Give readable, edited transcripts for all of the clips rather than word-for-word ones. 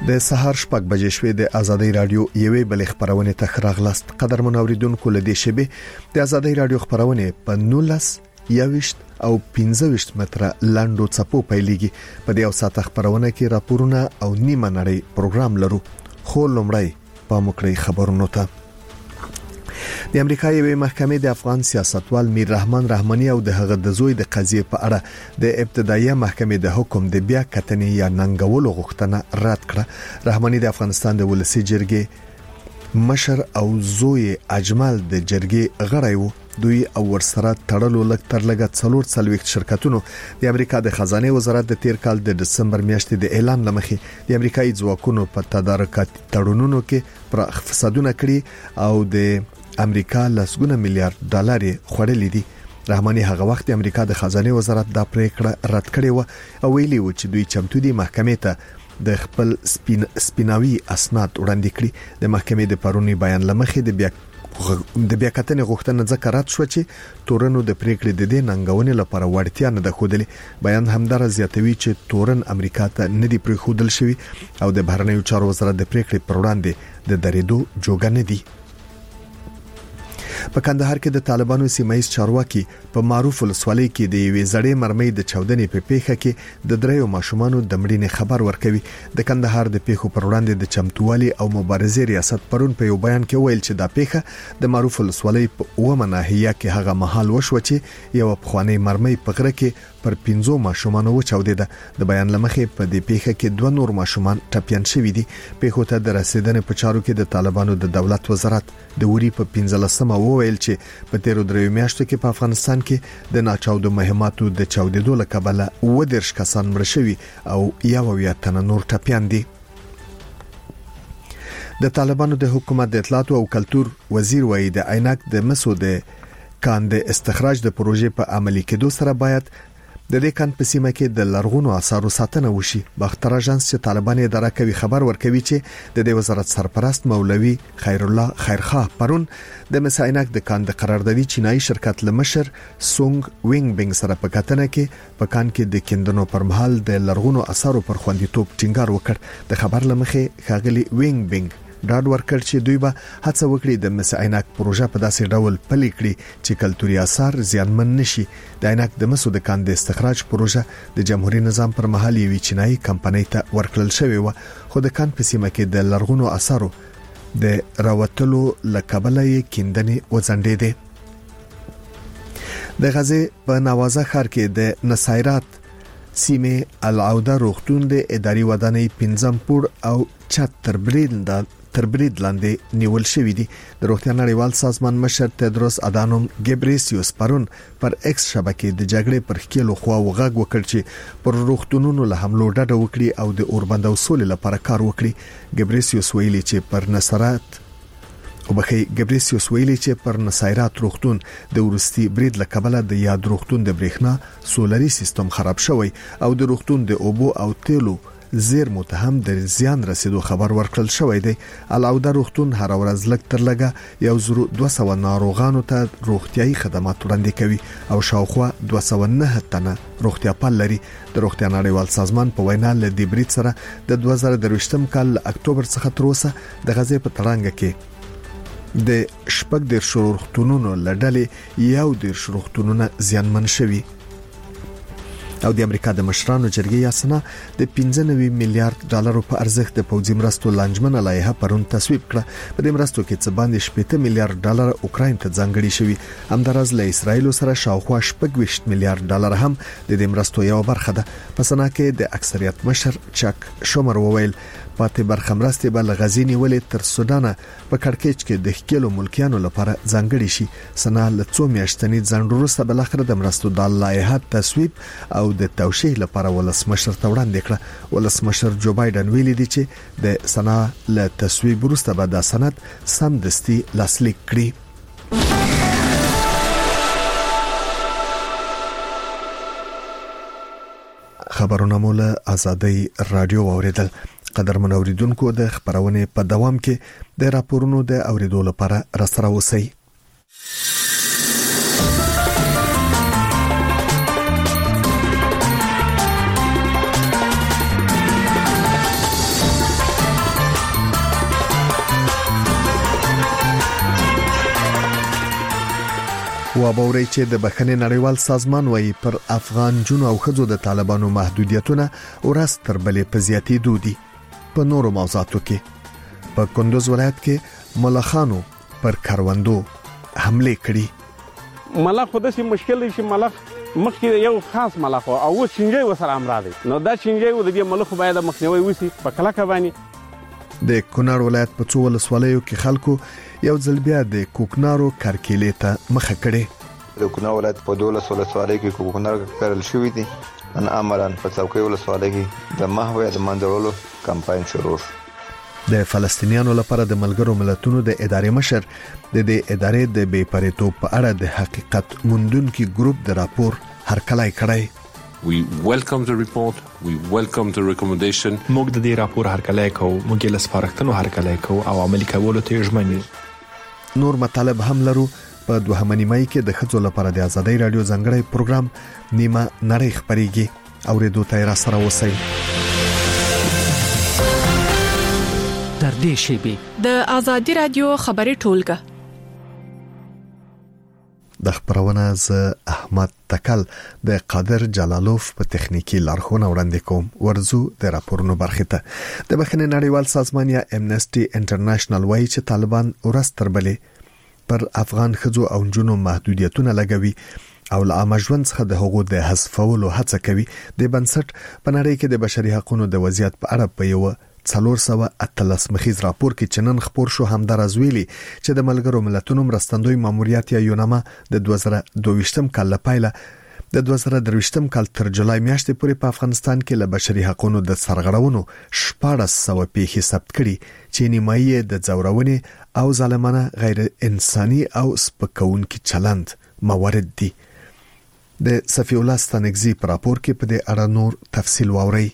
د سهار شپږ بجې شوې د ازادي رادیو یوې بل خبرونه ته خراغلاست. قدرمن اوریدونکو له دې شبي د ازادي رادیو خبرونه په 19 یوشت او 15 متره لاندو چپو پیلېږي. په دې او ساعت خبرونه کې راپورونه او نیمه نړۍ پروګرام لرو. خو لومړی په مکړی خبرونو ته د امریکا یوې محکمې د افغان سیاستوال میر رحمان رحماني او د هغه د زوی د قضیې په اړه د ابتدایي محکمې د حکم د بیا کتنې یا ننګولو غوښتنه رد کړه. رحماني د افغانستان د ولسی جرګې مشر او زوی اجمل د جرګې غړی وو. دوی او ورسره تړلو لګ 4 شرکتونو د امریکا د خزانه وزارت د تیر کال د دسمبر میاشتې د اعلان لمخې د امریکایي ځواکونو په تدارکات تړونونو کې پر فسادونه کړی او د امریکا لسګونه میلیارډ ډالر خوړلې دي. رحماني هغه وخت د امریکا د خزانه وزارت د پریکړه رد کړې و او ویلي و چې دوی چمتو دي محکمې ته د خپل سپیناوي اسناد وړاندې کړي. د محکمې د پرونی بیان لمخې د بیا کتنې غوښتنه ذکر رد شو چې تورنو د پریکړې د دې ننګونې لپاره وړتیا نه ده خوده. بیان همدار زیاتوي چې تورن امریکا ته نه دی پرې خودل شوی او د بهرنیو چارو وزارت د پریکړې پر وړاندې د درېدو جوګه نه دی. په کندهار کې د طالبانو سیمایي چارواکي په معروف ولسوالۍ کې د یوې زړې مرمۍ د چاودنې په پیښه کې د دریو ماشومانو د مړینې خبر ورکوي. د کندهار د پیښو پر وړاندې د چمتووالي او مبارزې ریاست پرون په یو بیان کې ویل چې دا پیښه د معروف ولسوالۍ په اومه ناحیه کې هغه مهال وشو چې یو افغاني مرمۍ په غره کې پر 15 ماشومان وچاودیده. د بیان لمخې په دې پیښه کې 2 نور ماشومان ټپيان شوي دي. پیښو ته د رسیدنې په چارو کې د طالبانو د دولت وزارت د وری په 15مه وویل چې په 13 میاشتو کې په افغانستان کې د ناچاودو مهماتو د چاودیدو لکبله 10 کسان مړ شوي او 11 تنه نور ټپيان دي. د طالبانو د حکومت د اطلاعات او کلتور وزیر وایي د عینک د مسو د کان د استخراج د پروژې په عملي کېدو سره باید د دې کان په سیمه کې د لرغونو آثارو ساتنه وشي. باختر اژانس چې طالبان اداره کوي خبر ورکوي چې د دې وزارت سرپرست مولوي خیر الله خیرخواه پرون د مساینک د کان د قراردادي چینایي شرکت لمشر سونګ وینګ بنګ سره په کتنه کې په کان کې د کیندنو پر مهال د لرغونو آثارو پر خوندیتوب ټینګار وکړ. د خبر لمخې خاغلی وینګ بنګ ډاډ ورکړ چې دوی به هڅه وکړي د مساینک پروژه په داسې ډول پلي کړي چې کلتوري آثار زیانمن نشي. د عینک د مسو د کان د استخراج پروژه د جمهوریت نظام پر مهال یوې چینایي کمپنۍ ته ورکړل شوې و، خو د کان په سیمه کې د لرغونو آثارو د راوتلو لکبله کیندنې وځنډېدې. د غزې په نوازه ښار کې د نصایرات سیمه العوده روغتون د اداري ودانۍ 5 پور او چت تربرید لاندې نیول شوې دي. د روغتیا نړیوال سازمان مشر تدروس ادانوم ګبریسیوس پرون پر ایکس شبکې د جګړې پر خېلو خوا وغږ وکړ چې پر روغتونونو له حملو ډډه وکړي او د اوربند او سولې لپاره کار وکړي. ګبریسیوس ویلي چې پر نصایرات روغتون د ورستي برید لکبله د یاد روغتون د برېښنا سولري سیستم خراب شوی او د روغتون د اوبو او تیلو زیر متهم د زیان رسیدو خبر ورکړل شوی دی. العوده روغتون هر ورځ لږ تر لږه 1200 ناروغانو ته روغتيایي خدمات وړاندې کوي او شاوخوا 209 تنه روغتیا پال لري. د روغتیا نړیوال سازمان په وینا له دې برید سره د 2023 کال اکتوبر څخه تر اوسه د غزې په تړانګه کې د شپږ د روغتونونو لړلې یو د روغتونونو زیانمن شوي او د امریکا د مشرانو جرګې یاسنا د 15 میلیارډ ډالرو په ارزښت د پوځي مرستو لانجمنه لایحه پرون تصویب کړه. په دې مرستو کې څه باندې 80 میلیارډ ډالر اوکراین ته ځانګړي شوي. همدارز له اسرایل سره شاوخوا 20 میلیارډ ډالر هم د دې مرستو یو برخه ده. په سنا کې د اکثریت مشر چک شومر وویل پاتې برخه مرستې به لغزي نیولې تر سودان په کړکېچ کې د خکلو ملکیانو لپاره ځانګړي شي. سنا له 2 میاشتنی ځنډ وروسته بل اخر د مرستو د لایحه تصویب او د توشیح لپاره ولسمشر ته وړاندې کړه. ولسمشر جو بایدن ویلي دی چې د سنا له تصویب وروسته به د سند سمدستي لاسلیک کړي. خبرونه مولا ازادي رادیو اوریدل. قدرمن اوریدونکو د خبرونه په دوام کې د راپورونو د اوریدو لپاره راسره اوسئ. وابوري چې د بخښنې نړیوال سازمان وايي پر افغان جنو او خځو د طالبانو محدودیتونه ورځ تر بلې په زیاتېدو دي. په نورو موضوعاتو کې په کندوز ولایت کې ملخانو پر کاروندو حمله کړې. ملخ خو داسې مشکل دی چې ملخ مخکې یو خاص ملخ او چنجي وسره امراض دي، نو دا چنجي د دې ملخ باید مخنیوي وشي په کلکه باندې. د کونړ ولایت په څو ولسوالیو کې خلکو یو ځل بیا د کوکنارو کارکېلې ته مخه کړې. د کونړ ولایت په 12 ولسوالۍ کې کوکنار کرل شوې دي. ان عملاً په څوکۍ ولسوالۍ کې د محوې د منځورولو کمپاین شروع شو. د فلسطینیانو لپاره د ملګرو ملتونو د ادارې مشر د دې ادارې د بې پرېتوب په اړه د حقیقت موندونکو ګروپ د راپور هرکلی کړی. We welcome the report. We welcome the recommendation. موږ د دې راپور هرکلی کوو. موږ له سپارښتنو هرکلی کوو او عملي کولو ته ژمن یو. نور مطالب هم لرو. په 2 نیمه کې د خځو لپاره د ازادۍ رادیو ځانګړی پروګرام نیمه نړۍ خبريږي. اوریدو ته را سره اوسئ. در دې شیبه د ازادي رادیو خبري ټولګه د خبرونه ز احمد تکل د قادر جلالوف په تخنیکی لارښوونه وړاندې کوم. ورزو د راپورونو برخه ته د بخښنې نړیوال سازمان یا امنسټي انټرنیشنل وايي چې طالبان ورځ تر بلې پر افغان خځو او جنو محدودیتونه لګوي او له عام ژوند څخه د حقوقو د حذفولو هڅه کوي. د بنسټ په نړۍ کې د بشري حقوقو د وضعیت په اړه په یو 413 مخیز راپور کې چنن خبر شو همدارز ویلي چې د ملګرو ملتونو مرستندوی ماموریت یا یوناما د 2022م کال لپاره د 2023م کال تر جولای میاشتې پورې په افغانستان کې له بشري حقوقو د سرغړونو 1400 پیښې ثبت کړي چې نیمایي د ځورونې او ظالمانه غیر انساني او سپکونکي چلند موارد دي. د صفی الله ستانګزی په راپور کې په دې اړه نور تفصیل واوري.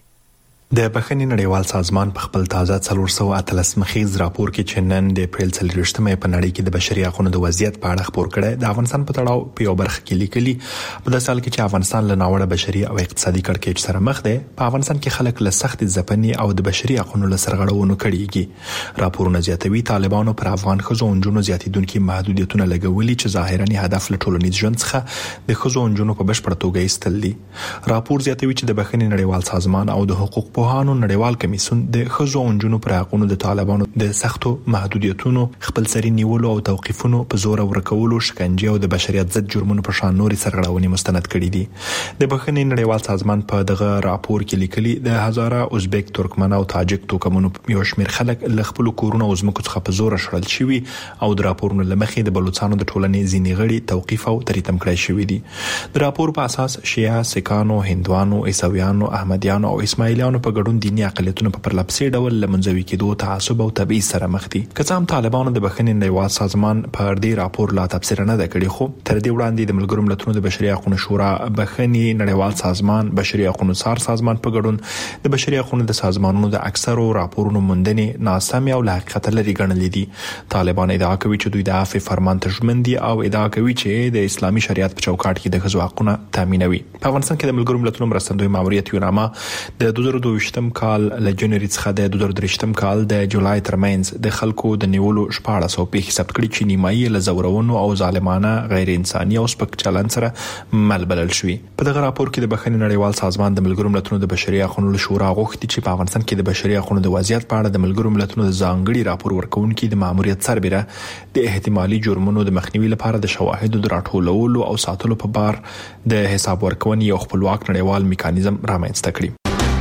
د بخښنې نړیوال سازمان په خپل تازه 413 مخیز راپور کې چې نن د اپریل 23مې په نړۍ کې د بشري حقوقو د وضعیت په اړه خبر کړی. د افغانستان په تړاو په یو برخه کې لیکلي په د سال کې چې افغانستان له ناوړه بشري او اقتصادي کړکېچ سره مخ دی. په افغانستان کې خلک له سخت ځپنې او د بشري حقوقو له سرغړونو کړيږي. راپورونه زیاتوي طالبانو پر افغان خځو او نجونو زیاتیدونکو محدودیتونه لګولي چې ظاهرا هدف له ټولنیز ژوند څخه د خځو او نجونو په بشپړ توګه ایستل دي. راپور زیاتوي چې د بخښنې نړیوال سازمان او د حقوق پوهانو نړیوال کمیسیون د خځو او نجونو پر حقوقو د طالبانو د سختو محدودیتونو خپل سری نیولو او توقیفونو په زور ورکولو شکنجه او د بشریت ضد جرمونو په شان نوري سرغړونې مستند کړي دي. د بخښنې نړیوال سازمان په دغه راپور کې لیکلي د هزاره ازبک ترکمن او تاجک توکمونو یو شمېر خلک له خپل کورونو او ځمکو څخه په زور شړل شوي او د راپورونو لمخې د بلوچستان د ټولنې ځینې غړي توقیف او تریتم کړای شوي دي. د راپور په اساس شیعه، سکانو، هندوانو، عیسویانو، احمدیانو او اسماعیلیانو په ګډون دیني اقلیتونو په پرلپسې ډول لمنځوي کېدو تعصب او تبعیض سره مخ دي. که څه هم طالبانو د بخښنې نړیوال سازمان پر دې راپور لا تفسیر نه کړی، خو تر دې وړاندې د ملګرو ملتونو د بشري حقوقو شورا، بخښنې نړیوال سازمان، بشري حقوقو څار سازمان په ګډون د بشري حقوقو د سازمانونو د اکثرو راپورونو موندنې ناسمې او له حقیقت لري ګڼلې دي. طالبان ادعا کوي چې دوی د عفو فرمان ته ژمن دي او ادعا کوي چې د اسلامي شریعت په چوکاټ کې د ښځو حقونه تامینوي. په افغانستان کې د ملګرو ملتونو مرستندوی ماموریت یوناما د 2022م کال له جنوري څخه د 2023م کال د جولای ترمنځ د خلکو د نیولو 1400 پیښې ثبت کړي چې نیمایي له زورونو او ظالمانه غیر انساني او سپک چلند سره مل بلل شوی. په دغه راپور کې د بخښنې نړیوال سازمان د ملګرو ملتونو د بشري حقوقو شورا غوښتي چې په افغانستان کې د بشري حقوقو د وضعیت په اړه د ملګرو ملتونو د ځانګړي راپور ورکونکو د ماموریت سربېره د احتمالي جرمونو د مخنیوي لپاره د شواهدو د راټولولو او ساتلو په بار د حساب ورکونې یو خپلواک نړیوال میکانیزم رامنځته کړي.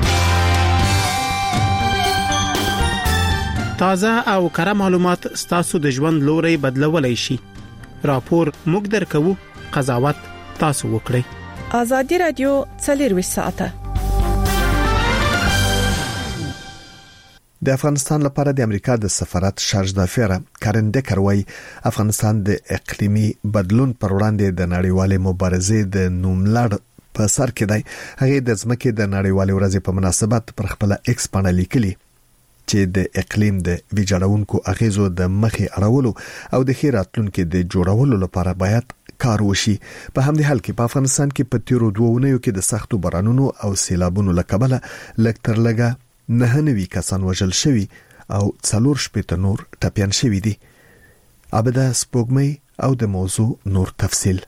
تازه او کره معلومات ستاسو د ژوند لوري بدلولای شي. راپور موږ درکو، قضاوت تاسو وکړئ. ازادي رادیو 24 ساعته. د افغانستان لپاره د امریکا د سفارت شارج دافیر کارن ډیکر وايي افغانستان د اقلیمي بدلون پر وړاندې د نړیوالې مبارزې د نوملړ په سر کې دی. هغه د ځمکې د نړیوالې ورځې په مناسبت پر خپل ایکس باندې لیکلي چې د اقلیم د ویجاړونکو اغیزو د مخې اړولو او د خیراتلونکو د جوړولو لپاره باید کار وشي. په همدې حال کې په افغانستان کې په تیرو 2 اونیو کې د سختو بارانونو او سیلابونو لکبله لږ تر لږه 9 کسان وژل شوي او 4 نور ټپيان شوي دي. عبده سپوږمۍ او د موضوع نور تفصيل.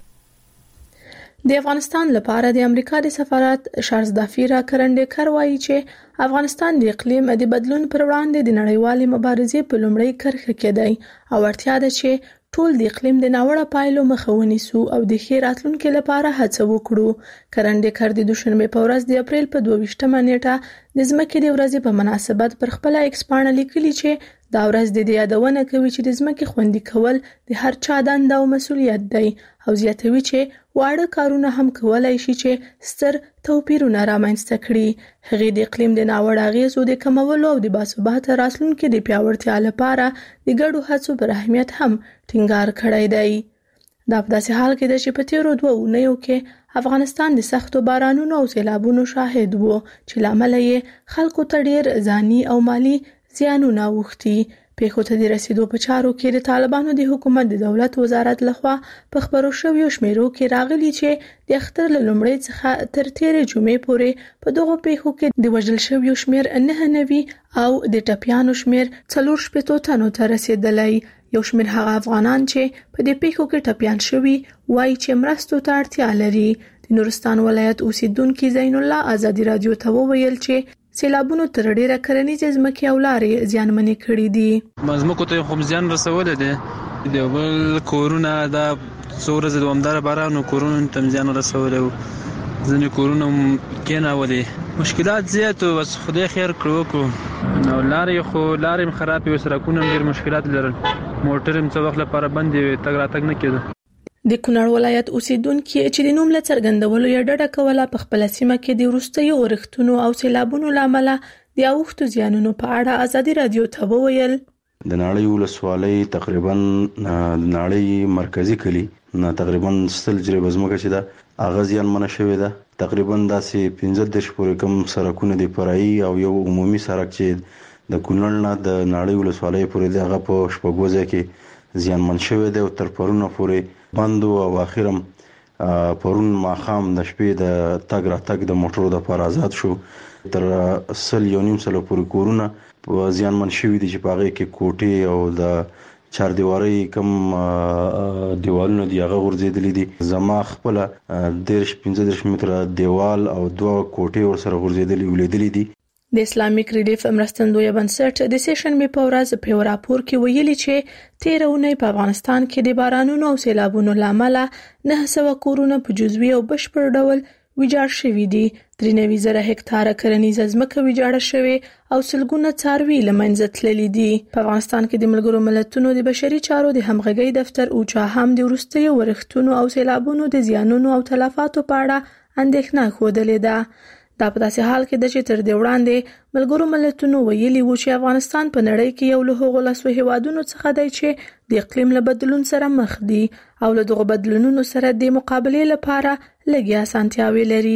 د افغانستان لپاره د امریکا د سفارت شارز دافیرا کرندکر وایي چې افغانستان د اقلیم د بدلون پر وړاندې د نړیوالې مبارزې په لومړۍ کرښه کې دی او اړتیا ده چې ټول د اقلیم د ناوړه پایلو مخه ونیسو او د ښې راتلونکي لپاره هڅه وکړو. کرندکر د دوشنبه په ورځ د اپریل په 22مه نیټه د ځمکې د ورځې په مناسبت پر خپل ایکس پاڼه لیکلي چې دا ورځ د دې یادونه کوي چې د ځمکې خوندي کول د هر چا دنده او مسؤلیت دی او زیاتوي چې واړه کارونه هم کولای شي چې ستر توپیرونه رامنځته کړي. هغې د اقلیم د ناوړه اغیزو د کمولو او د باثباته راتلونکي د پیاوړتیا لپاره د ګډو هڅو پر اهمیت هم ټینګار کړی دی. دا په داسې حال کې ده چې په تیرو 2 اونیو کې افغانستان د سختو بارانونو او سیلابونو شاهد وو چې لامل یې خلکو ته ډیر ځاني او مالی زیانونه اوښتي. پیښو ته د رسیدو په چارو کې د طالبانو د حکومت د دولت وزارت لخوا په خبرو شویو شمیرو کې راغلي چې د اختر له لومړۍ څخه تر تیرې جمعې پورې په دغو پیښو کې د وژل شویو شمیر 99 او د ټپیانو شمیر 4 تنو ته رسیدلی. یو شمیر هغه افغانان چې په دې پیښو کې ټپیان شوي وایي چې مرستو ته اړتیا لري. د نورستان ولایت اوسیدونکو زین الله آزادي رادیو ته وویل چې سیلابونو تر ډیره کرنیزې ځمکې او لارې زیانمنې کړې دي. مزمکو ته خو زیان رسول دي د بل کورونه دا څو ورځې دوامدار بارانو کورونه تم زیان رسول او ځنې کورونه کېناولې مشکلات زیات او بس خدای خیر کړو نو لارې خرابې او سړکونه ډېر مشکلات لرل موټر هم څو وخت لپاره بندې تګ راتګ نه کېده. د کونړ ولایت اوسیدونکو چې د نوم له څرګندولو یې ډډه کوله په خپل سیمه کې د وروستیو اورښتونو او سیلابونو لامل د اوښتو زیانونو په اړه آزادي رادیو ته وویل. د نړۍ ولسوالۍ تقریبا د نړۍ مرکزی کلی تقریبا 100 جریبه ځمکه چې دا هغه زیانمنه شوې ده. تقریبا داسې 15 پورې کم سړکونه دي فرعي او یو عمومي سړک چې د کونړ نه د نړۍ ولسوالۍ پورې دی هغه په شپږو ځای کې زیانمن شوی دی او تر پرونه پورې بندو او اخیرم پرون ماخام د شپې د تګ راتګ د موټرو د لپاره آزاد شو. تر 100 پورې کورونه زیانمن شوي دي چې په هغه کې کوټې او د چاردیواري کم دیوالونه دی هغه غورځېدلې دي. زما خپل 15 متره دیوال او 2 کوټې ورسره غورځېدلې ولیدلې دي. د اسلامیک ریلیف مرستندوی بنسټ د سیشنبه په ورځ په راپور کې ویلي چې 13 اونۍ په افغانستان کې د بارانونو او سیلابونو لامل 900 کورونه په جزوي او بشپړ ډول ویجاړ شوي دي. 93,000 هکتاره کرنیزه ځمکه ویجاړه شوې او سلګونه څاروي له منځه تللي دي. په افغانستان کې د ملګرو ملتونو د بشري چارو د همغږۍ دفتر اوچا هم د وروستیو ورښتونو او سیلابونو د زیانونو او تلفاتو په اړه اندېښنه ښودلې ده. دا په داسې حال کې د چې تر دې وړاندې ملګرو ملتونو ویلي وو چې افغانستان په نړۍ کې یو له هغو لسو هیوادونو څخه دی چې د اقلیم له بدلون سره مخ دي او له دغو بدلونونو سره د مقابلې لپاره لږې اسانتیاوې لري.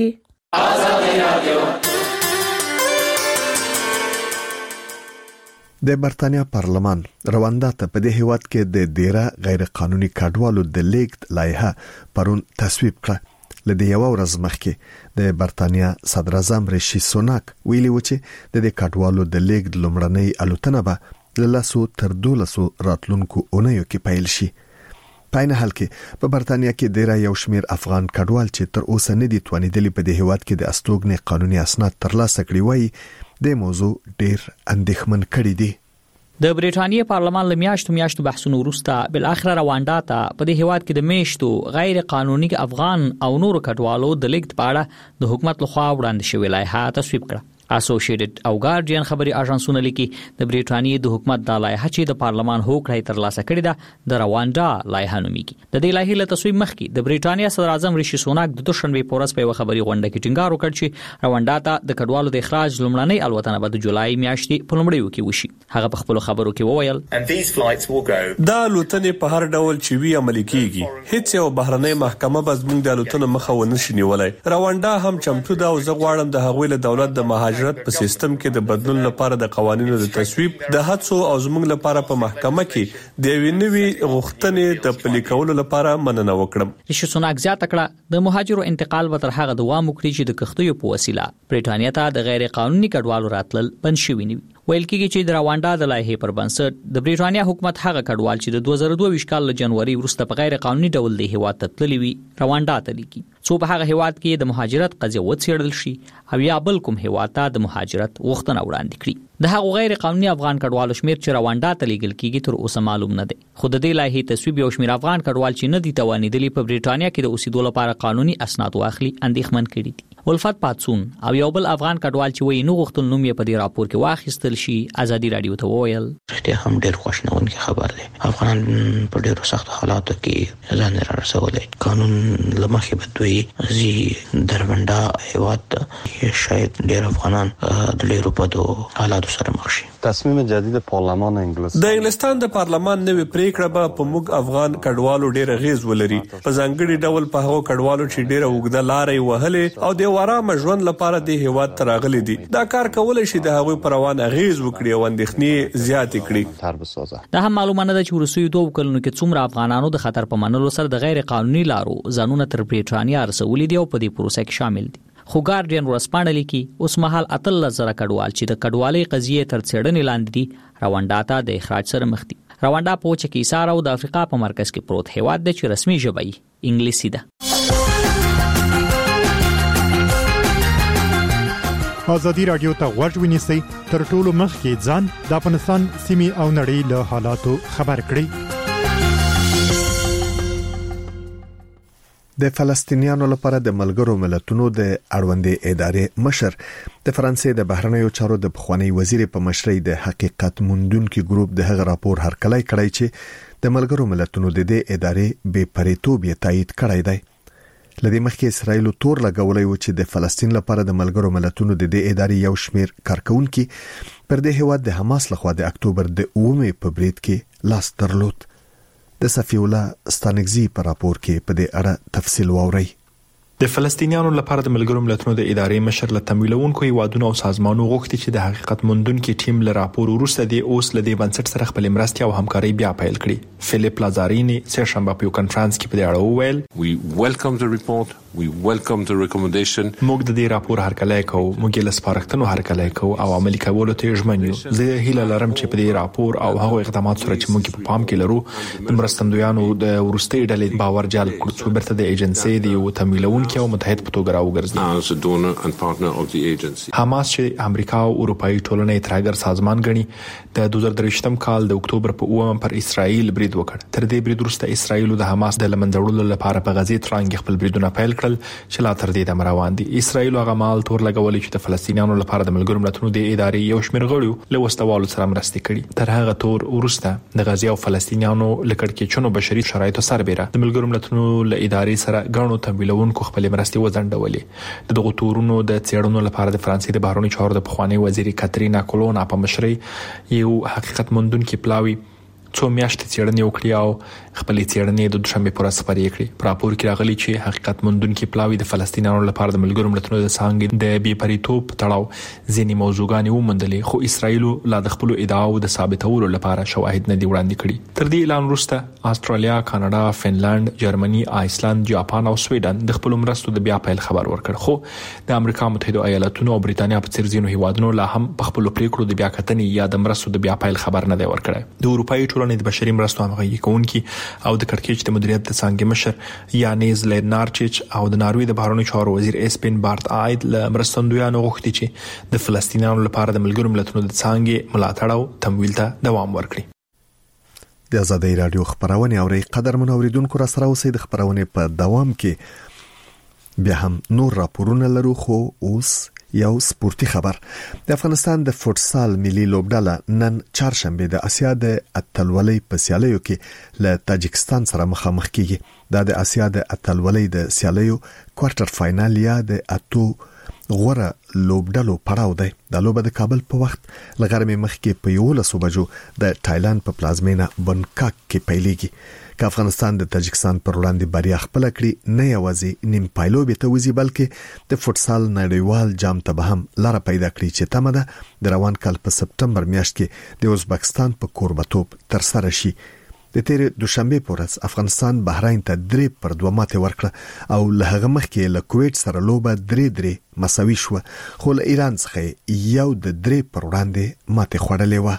د برتانیا پارلمان رواندا ته په دې هیواد کې د ډیره غیر قانوني کډوالو د لیګ لایحه پرون تصویب کړه. لدې یو ورځ مخکې د برتانیا صدر اعظم ریشي سوناک ویلي و چې د کډوالو د لیګ لومړنۍ الوتنه به له 100 تر 12 راتلونکو اونیو کې پیل شي. په عین حال کې په برتانیا کې ډیره یو شمیر افغان کډوال چې تر اوسه نه دي توانیدلي په دې هیواد کې د استوګنې قانوني اسناد ترلاسه کړي وایي د موضوع ډیر اندېښمن کړي دي. د بریټانیا پارلمان له میاشتو بحثونو وروسته بل اخر رواندا ته په دې هیواد کې د میشتو غیر قانوني افغان او نور کډوالو د لیګ په اړه د حکومت لخوا وړاندې شوې لایحه تصویب کړه. اسوسییټډ او ګارډین خبري اژانسونه لیکي د بریټانیا د حکومت د لایحه چې د پارلمان هوکړه ترلاسه کړې ده د رواندا لایحه نوميږي. د دې لایحې له تصویب مخکې د بریټانیا صدر اعظم ریشي سوناک د دوشنبه په ورځ په خبري غونډه کې ټینګار وکړ چې رواندا ته د کډوالو د اخراج لومړنۍ الوتنه به د جولای میاشتې په لومړیو کې وشي. هغه په خپل خبرو کې وویل دا الوتنې په هر ډول چې وی عملي کیږي هیڅ یو بهرنۍ محکمه به زموږ د الوتنو مخه ونه شي نیولای. رواندا هم چمتو ده او زه غواړم د هغوی له دولت د مهاجرت په سیستم کې د بدلون لپاره د قوانینو د تصویب د هڅو او زموږ لپاره په محکمه کې د وینوي غوښتنې د پلي کولو لپاره مننه وکړم. ریشي سوناک زیاته کړه د مهاجرو انتقال به تر هغه دوام وکړي چې د کښتیو په وسیله بریټانیا ته د غیر قانوني کډوالو راتلل بند شوي نه وي. ویل کېږي چې د رواندا د لایحې پر بنسټ د بریټانیا حکومت هغه کډوال چې د 2022 کال له جنوري وروسته په غیر قانوني ډول د هیواد ته تللي وي رواندا ته لیکي څو په هغه هیواد کې د مهاجرت قضیه وڅېړل شي او یا بل کوم هیواد ته د مهاجرت غوښتنه وړاندې کړي د هغو غیر قانوني افغان کډوالو شمیر چې رواندا ته لیږل کېږي تر اوسه معلوم نه دی خو د دې لایحې تصویب یو شمیر افغان کډوال چې نه دي توانېدلي په بریټانیا کې د اوسېدو لپاره قانوني اسناد واخلي اندېښمن کړي دي ولفت پاتسون او یو بل افغان کډوال چې وایي نو غوښتل نوم یې په دې راپور کې واخیستل شي ازادي رادیو ته وویل رښتیا هم ډېر خوشنونکی خبر دی افغان په ډېرو سخت حالاتو کې ځان رارسولی قانون له مخې به دوی زی دروندا هیواد شاید ډېر افغانان د ډېرو بدو حالاتو سره مخ شي تصمیم جدید پارلمان د انګلستان د پارلمان نوې پریکړه به په موږ افغان کډوالو ډېر غیز ولري په ځانګړي ډول په هغو کډوالو چې ډېر اوږده لارې وهلې او د آرام ژوند لپاره د هیواد ته راغلي دي دا کار کولای شي د هغوی پر روان غیز وکړي او اندېښنې زیاتې کړي دا هم معلومه نه ده چې وروستیو 2 کلونو کې څومره افغانانو د خطر په منلو سره د غیر قانوني لارو ځانونه تر بریټانیا رسولي دي او په دې پروسه کې شامل دي خو ګارډین ورسپانډه لیکي اوس مهال 13,000 کډوال چې د کډوالۍ قضیې تر څېړنې لاندې دي رواندا ته د اخراج سره مخ دي رواندا په وچه کې ایسار او د افریقا په مرکز کې پروت هیواد دی چې رسمي ژبه یې انګلیسي ده ازادي رادیو ته غوږ ونیسئ تر ټولو مخکې ځان د افغانستان سیمې او نړۍ له حالاتو خبر کړئ د فلسطینیانو لپاره د ملګرو ملتونو د اړوندې ادارې مشر د فرانسې د بهرنیو چارو د بخوانی وزیر په مشرۍ د حقیقت موندونکو ګروپ د هغه راپور هرکلی کړی چې د ملګرو ملتونو د دې ادارې بې پریتوب یې تایید کړی دی لدې مخکې اسرائیل تور لګولای و چې د فلسطین لپاره د ملګرو ملتونو د دې ادارې یو شمیر کارکونکو پر دې هیواد د حماس لخوا د اکتوبر د 9 په برید کې لاس درلود د صفی الله ستانګزی په راپور کې په دې اړه تفصیل واوري د فلسطینیانو لپاره د ملګرو ملتونو د ادارې مشر له تمویلونکو هیوادونو او سازمانونو غوښتي چې د حقیقت موندونکو ټیم له راپور وروسته د اوس له دې بنسټ سره خپل مرستې او همکاري بیا پیل کړي فلیپ لازارینی سه شنبه په کانفرنس کې په دې اړه وویل We welcome the report we welcome the recommendation موږ د دې راپور هرکلی کوو موږ له سپارښتنو هرکلی کوو او عملي کولو ته ژمن یو زه هیله لرم چې په دې راپور او هغه اقدامات سره چې موږ په پام کې لرو د مرستندویانو د ورستۍ ډلې باور جلب کړو چې برته د ایجنسي دی او تمویلونکو او متحد په توګه راوګرځي as a donor and partner of the agency حماس چې امریکا او اروپאי ټولنې ترګر سازمان غني د 2023م کال د اکتوبر په 9 پر اسرائیل برید وکړ تر دې برید وروسته اسرائیل د حماس د لمنځړلو لپاره په غزې ترانګ خپل بریدونه پیل کړل چې لا تر دې د روان دي اسرائیل هغه مال تور لګولې چې د فلسطینیانو لپاره د ملګرو ملتونو د ادارې یو شمېر غړو له وسوالو سره مرستې کړي تر هغه تور وروسته د غزې او فلسطینیانو لکړکېچونو بشري شرایطو سربېره د ملګرو ملتونو له ادارې سره غاڼو تمویلونکو خپل مرستې وزندولې د دغه تورونو د څېړنو لپاره د فرانسې د بهرنیو چارو د پخوانی وزیر کاترینا کولونا په مشرۍ یو حقیقت موندونکو پلاوی څو میاشتې څېړنې وکړي او خپلې څېړنې د دوشنبه پر ورځ خبرې کړې په راپور کې راغلي چې حقیقت موندونکو پلاوی د فلسطینیانو لپاره د ملګرو ملتونو د څنګه د بې پریتوب تړاو ځینې موضوعګان ومندلې خو اسرائیل لا د خپل ادعاو د ثابتولو لپاره شواهد نه دی وړاندې کړي تر دې اعلان وروسته استرالیا کاناډا فنلند جرمني آیسلند جاپان او سویډن د خپل مرستو د بیا پیل خبر ورکړ خو د امریکا متحده ایالاتونو او بریټانیا په څیر ځینو هیوادونو لا هم په خپل پریکړو د بیا کتنې یا د مرستو د بیا پیل خبر نه دی ورکړی د اروپאי ټولنې د بشري مرستو همغږي کوونکي او د کړکېچ د مدیریت د څنګه مشر یانیز لینارچچ او د ناروی د بهرنیو چارو وزیر اسپین بارت آید له مرستندویانو غوښتي چې د فلسطینیانو لپاره د ملګرو ملتونو د څنګه ملاتړ او تمویل ته دوام ورکړي د آزادۍ رادیو خبرونه اوري قدر منوریدونکو را سره اوسې د خبرونه په دوام کې بیا هم نور راپورونه لرو خو اوس یو سپورتي خبر د افغانستان د فوتسال ملي لوبډله نن چهارشنبه د اسیا د اتلولۍ په سیالیو کې له تاجکستان سره مخامخ کیږي دا د اسیا د اتلولۍ د سیالیو کوارټر فائنل یا د اتو غوره لوبډلو پړاو دی د لوبه د کابل په وخت لغرمې مخکې په 11 بجو د تایلند په پلازمینه بنکاک کې پیلېږي که افغانستان د تاجکستان پر وړاندې بریا خپل کړي نه یوازې نیم پایلوبې ته وځي بلکې د فوتسال نړیوال جام ته به هم لار پیدا کړي چې تمه ده د روان کال په سپتمبر میاشت کې د ازبکستان په کوربتوب تر سره شي د تیر دوشنبه پورز افغانستان بحرین ته 3-2 ماته ورکړه او له هغه مخکې له کویت سره لوبه 3-3 مساوي شو، خو له ایران څخه یو د 3 پر وړاندې ماته خوړلې و.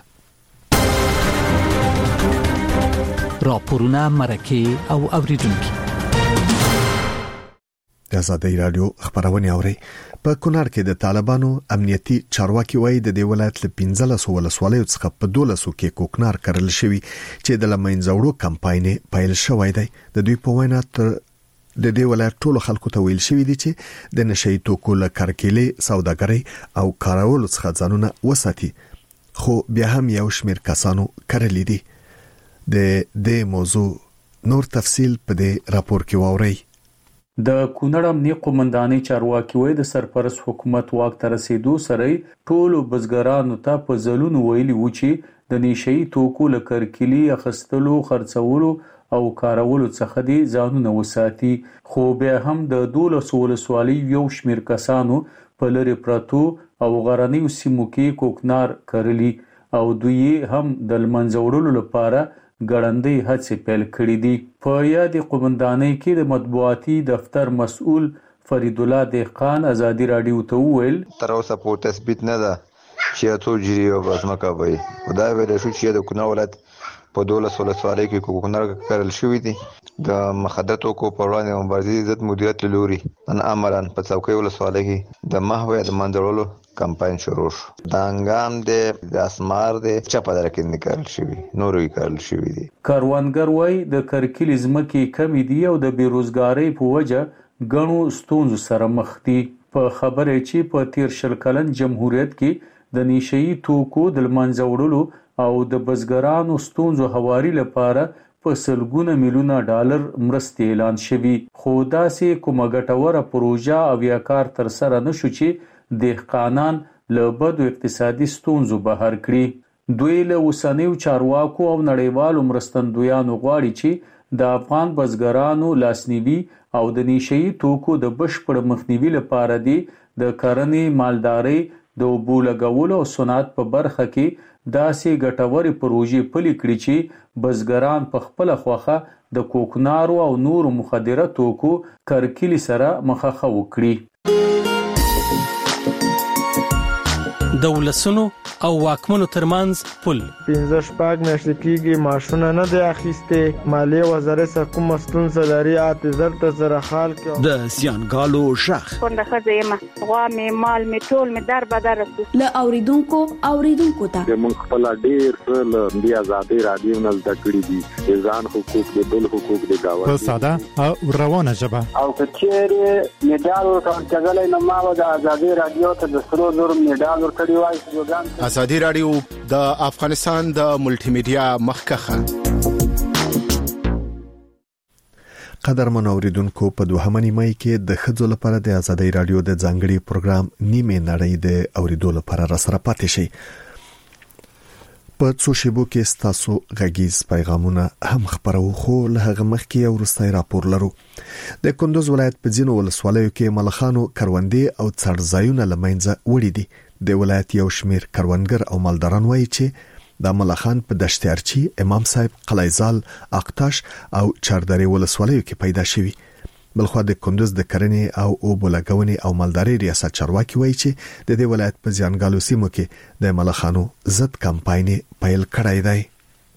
راپورونه مرکه او اوریدونکو د آزادۍ رادیو خبرونه اوري. په کونړ کې د طالبانو امنیتي چارواکي وایي د دې ولایت له 15 ولسوالیو څخه په 12 کې کوکنار کړل شوی چې د لمنځوړو کمپاین پیل شوی دی. د دوی په وینا تر د دې ولایت ټولو خلکو ته ویل شوی دی چې د نشئی توکو له کارکېلې سوداګرۍ او کارولو څخه ځانونه وساتي، خو بیا هم یو شمېر کسانو کړل دي. د دې موضوع نور تفصیل په دې راپور کې واورئ. د کونړ امنیه قومندانۍ چارواکي وایي د سرپرست حکومت واک ته رسیدو سره ټولو بزګرانو ته په ځلونو ویلي و چې د نشئی توکو له کارکېلې اخیستلو، خرڅولو او کارولو څخه دي ځانونه وساتي، خو بیا هم د 12 ولسوالۍ یو شمېر کسانو په لری پرتو او غرنیو سیمو کې کوکنار کړلی او دوی هم د لمنځوړلو لپاره ګړندۍ هڅې پیل کړې دي. په یاد قومندانۍ کې د مطبوعاتي دفتر مسؤل فرید الله دهقان آزادي رادیو ته وویل تر اوسه په تثبیت نه ده چې اتو جری او بزمکه وي. خدای ویل شو چې د کونړ ولایت په 12 ولسوالۍ کې کوکنار کړل شوی دي. د مخدراتو کو په وړاندې مبارزې ضد مدیریت لوري نن عملاً په څوکۍ ولسوالۍ کې د محوې د منځوړلو کمپاین شروع شو. د انګام د اسمار د چپه درکې نکړل شوی، نورې کړل شوی دي. کاروانګر وای د کرکیل ځمکې کمی دي او د بیروزګاری په وجه غنو ستونزو سره مخ دي. په خبره چې په تیر شل کلن جمهوریت کې د نشئی توکو د منځوړلو او د بزګرانو ستونزو هواري لپاره په سلګونه میلیونه ډالر مرستې اعلان شوی، خو داسې کومه ګټوره پروژه او یا کار تر سره نشو چې دهقانان له بدو اقتصادي ستونزو بهر کړي. دوی له اوسنیو چارواکو او نړیوالو مرستندویانو غواړي چې د افغان بزګرانو لاسنیوي او د نشئی توکو د بشپړ مخنیوي لپاره دي د کرنې، مالدارۍ، د اوبو لګولو او صنعت په برخه کې داسې ګټورې پروژې پلي کړي چې بزګران په خپل خوخه د کوکنارو او نورو مخدره توکو کرکیلې سره مخه وکړي. د ولسونو او واکمنو ترمنځ پل 15 میاشتې کېږي معاشونه نه دی اخیسته، مالیه وزارت څخه کوم ستونزه لري اعتذار ته زره حال کې د سیانګالو شخ څنګه خځه غوا مې مال مې ټول مې در بدر له اوریدونکو ته موږ خپل ډیر څه د آزادۍ رادیو نه زده کړی دي، ځان حقوق د بل حقوق د گاوند په ساده او روانه ژبه او کچېره میډال ورکړل نه ما د آزادۍ رادیو ته د سرو زر میډال ورکړی وای. آزادي رادیو د افغانستان د ملټي میډیا مخکخه. قدرمن اوریدونکو په 2 مای کې د خځو لپاره د آزادۍ رادیو د ځانګړي پروګرام نیمه نړۍ د اوریدو لپاره را سره پاتې شي. په څو شیبو کې ستاسو غږیز پیغامونه هم خبرو، خو له هغه مخکې یو وروستی راپور لرو. د کندوز ولایت په ځینو ولسوالیو کې ملخانو کروندې او څړځایونه لمنځه وړي دي. د ولایت یو شمیر کروندګر او مالداران وایي چې د ملخان په دشتارچی، امام صاحب، قلعه‌زال، اقتاش او چاردرې ولسوالیو کې پیدا شوي. بلخو د کندوز د کرنې او اوبو لګونې او مالدارۍ ریاست چارواکي وایي چې د دې ولایت په ځانګالو سیمو کې د ملخانو ضد کمپاین پیل کړی دی.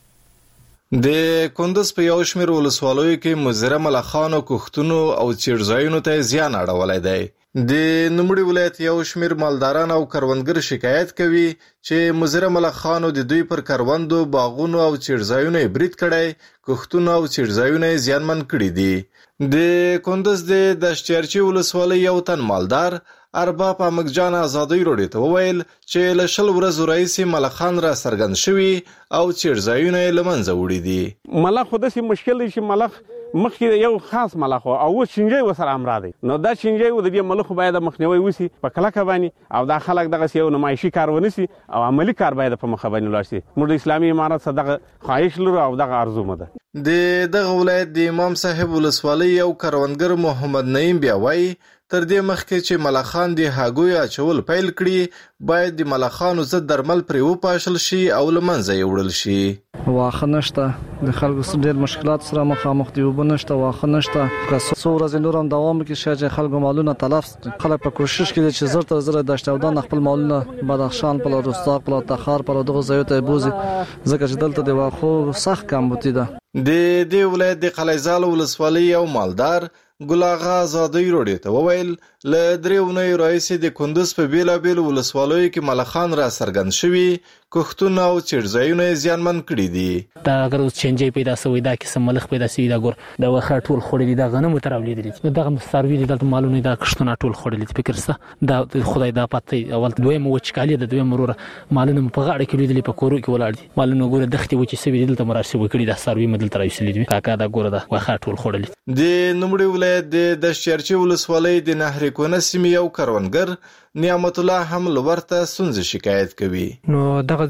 د کندوز په یو شمیر ولسوالیو کې مزره ملخانو کوښتونو او چیرځایونو ته زیان اړولی دی. د نوموړي ولایت یو شمیر مالداران او کروندګر شکایت کوي چې مزره ملخانو د دوی پر کروندو، باغونو او چیرځایونو برید کړی، کوښتونه او چیرځایونه زیانمن کړي دي. د کندوز د دشتارچی ولسوالۍ یو تن مالدار ارباب امګجان آزادۍ رادیو ته وویل چې له 10 ورځې راهیسې ملخان را څرګند شوي او چیرځایونه یې له منځه وړي دي. ملخ خو داسې مشکل دی چې ملخ مخکې یو خاص ملخ او اوس شینجی وسره امرا دی، نو دا شینجی د دې ملخ باید مخنیوي وسی په کلکه باندې او دا خلک دغه یو نمایشي کار ونسی او عملی کار باید په مخ باندې لاړ شي. موږ د اسلامي امارت صدقه خواهش لرو او دغه ارزو مده. دغه ولایت د امام صاحب ولسوالۍ یو کروندګر محمد نعیم بیا وایي تر دې مخکې چې ملخان د هاګوی اچول پیل کړي باید د ملخانو ضد درمل پرې وپاشل شي او له منځه یې وړل شي. واخه نشته د خلکو سره ډېر مشکلات سره مخامخ دي، اوبه نشته، واخه نشته. که څو ورځې نور هم دوام وکړي چې خلکو مالونه تلف خلک په کوشش کوي چې زر تر زر دشت اودان خپل مالونه بدخشان په رستاق په تخار په دغه ځایو ته بوزي، ځکه چې دلته د واخو سخت کمبودي ده. د دې ولایت د قلیزال ولسوالۍ یو مالدار ګل آغا آزادۍ روډي ته وویل له 3 اونۍ راهیسې د کندوز په بیلابیلو ولسوالیو کې ملخان را څرګند شوي، کښتونه او چړځایونه یې زیانمن کړي دي. دا اگر اوس چینجۍ پیدا شوی دا قسم ملخ پیدا شوی دا ګور دا وخه ټول خوړلي دا غنمو تر اولیدلې دغه سروي د مالونو دا کښتونه ټول خوړلي فکر څه دا خدای دا پته اول دویم وچکالي د دویم مرور مالونو په غاړه کې لیدلې په کورو کې ولاړ دي مالونو ګور دختي وچې سوي دلته مراسي وکړي دا سروي مدل تر اوسلې دي کاکا دا ګور دا وخه ټول خوړلي. د نوموړي ولایت د شرچې ولسوالۍ د نهر کونه سیمې یو کروندګر نعمت الله هم لورته سنځ شکایت کوي. نو دغه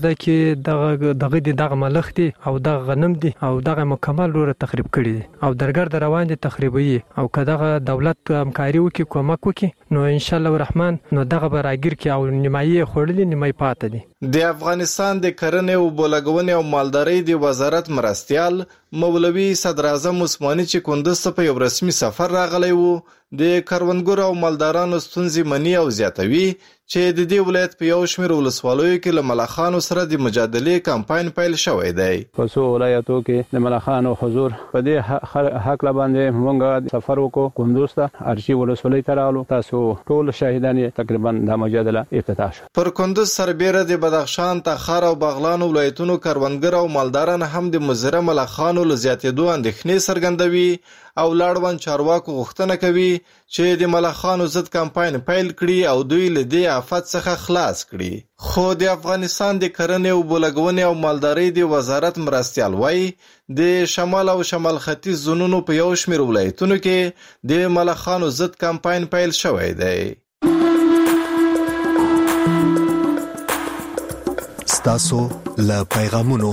ځکه دغه ملخ دي او دغه غنم دي او دغه مکمل لور تخریب کړي دي او درګر د روان دي تخریبي او کداغه دولت همکاري وکي کومک وکي نو ان شاء الله الرحمن نو دغه براګر کې او نیمایي خورلې نیمای پاتې دي. د افغانستان د کرنې او بولګونې او مالدارۍ د وزارت مرستيال مولوي صدر اعظم عثماني چې کندوز ته په یو رسمي سفر راغلی وو د کروندګرو او مالدارانو ستونزې مني او زیاتوي چې د دې ولایت په یو شمېر ولسوالیو کې له ملخانو سره د مجادلې کمپاین پیل شوی دی. په څو ولایتو کې د ملخانو حضور په دې حق باندې موږ سفر وکړو کندوز ته ارشي ولسوالۍ ته راغلو، تاسو ټول شاهدان تقریبا د مجادله افتتاح شو. پر کندوز سربېره د بدخشان، تخار او بغلان ولایتونو کروندګر او مالداران هم د مزره ملخانو له زیاتېدو اندېښنې څرګندوي او لاړوان چارواکو غوښتنه کوي چې د ملخانو ضد کمپاین پیل کړي او دوی له دې آفت څخه خلاص کړي. خو د افغانستان د کرنې او بولګونې او مالدارۍ د وزارت مرستيال وایي د شمال او شمال ختیځ زونونو په یو شمېر ولایتونو کې د ملخانو ضد کمپاین پیل شوی دی. ستاسو له پیغامونو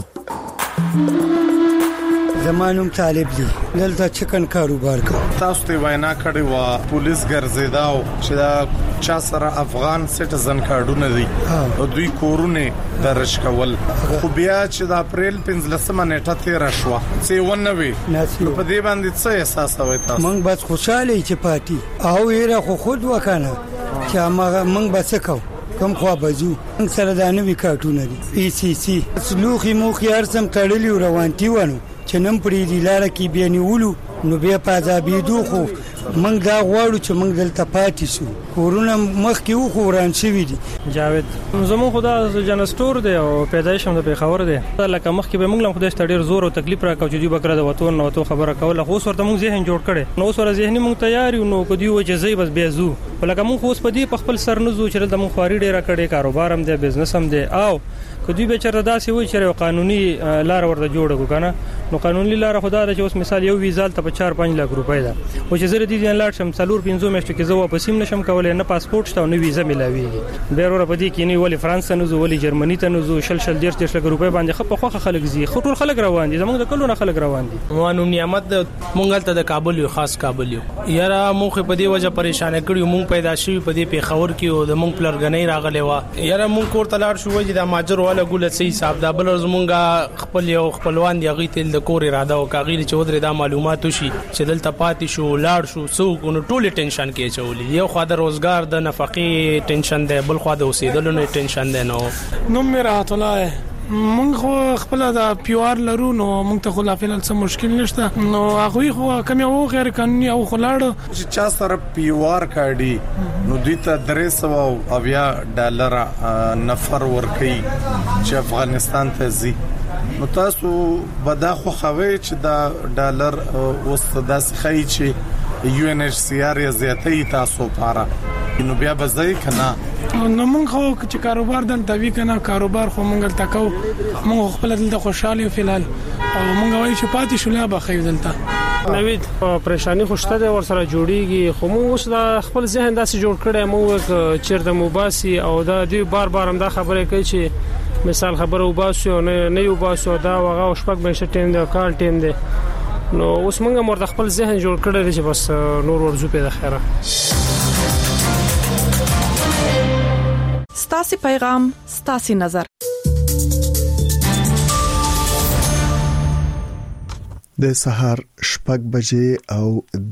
زمانوم طالب دی دلته چکن کاروبار کوم. تاسو ته وینا کړی و پولیس ګرځیداو چې دا چا سره افغان سټیزن کارډونه دي او دوی کورونه درش کول، خو بیا چې د اپریل 15 نیټه تیر شو چې ونوي په دې باندې څه احساس وای تاسو؟ موږ بس خوشاله چې پاتې او یې خو خود وکنه چې موږ بس کو کم خوا بزو سره د نوې کارټونه دي پی سی سی سلوخي موخي ارسم تړلی روانتي ونه چې نن پرې دی لار کې بیا نیولو نو بیا پازابې دوخو موږ دا غواړو چې موږ دلته پاتې شو. کورونه مخکې وو خوران شوي دي. جاوید زمون خدا جنستور دی او پیدایش هم د پیښور دی لکه مخکې به موږ هم خدای ستړي زور او تکلیف راکاو چې دوی بکره د وطن نو تو خبره کوله خو ورته موږ ذهن جوړ کړي نو سره ذهني موږ تیار یو نو کدی و چې زی بس بیا زو ولکه موږ اوس په دې په خپل سر نزو چې د موږ خواري ډیره کړي کاروبار هم دی بزنس هم دی او کدی به چر داسې وي چې قانوني لار ورته جوړ کو کنه نو قانوني لار خدا د اوس مثال یو ویزال ته په 4-5 لک روپۍ ده او چې زره دي نه لاړ شم 4-5 میاشتې کې زه واپس نشم کولای نه پاسپورت شته نه ویزه ملاويږي به ور په دې کې نه ولې فرانس ته نزو ولې جرمني ته نزو شل 1.5 لک روپۍ باندې خپ خوخه خلک زی خطر خلک روان دي زموږ د کلو نه خلک روان دي. موانو نعمت مونږ ته د کابل یو خاص کابل یو یاره مونږ په دې وجه پریشان کړیو مونږ پیدا شوی په دې پیښور کې او د مونږ پلرګنۍ راغلی و یاره مونږ کور تلاړ شو چې د ماجر والا ګول سي صاحب دا بل زمونږ خپل یو خپلوان دی غي تل د کور اراده او کاغیر چې ودرې دا معلومات وشي چې دلته پاتې شو لاړ شو سو کو ټول ټینشن کې چولې یو خو د روزګار د نفقې ټینشن دی بل خو د اوسېدلو نه ټینشن دی نو میرا الله مونږ خو خپل د پیوار لرو نو مونږ ته خلافین څه مشکل نشته نو هغه خو کم یو غیر قانوني او خلاړ چې چا سره پیوار کاډي نو دوی ته $300 نفر ورکي چې افغانستان ته ځي نو تاسو بدا خو خوي چې دا ډالر اوس داسې خي چې یو ان ایچ سی آر زیاتې تاسو لپاره نو بیا به ځای کنه نو مونږ خو چې کاروبار دلته وی کنه کاروبار خو مونږ تکو مونږ خپل دلته خوشاله فلال او مونږ وایو چې پاتې شو لا بخیر دلته نوید پریشانی خوشته ده ور سره جوړیږي خو مونږ اوس د خپل ذهن داسې جوړ کړی مونږ چیرته موباسي او دا دی بار هم دا خبره کوي چې مثال خبره وباسو نه یو باسو دا وغه شپږ مېشه ټیم دی کال ټیم دی نو اوس موږ مرته خپل ذهن جوړ کړی چې بس نور ورزو په خیره. ستاسو پیغام ستاسو نظر. د سحر 6 بجې او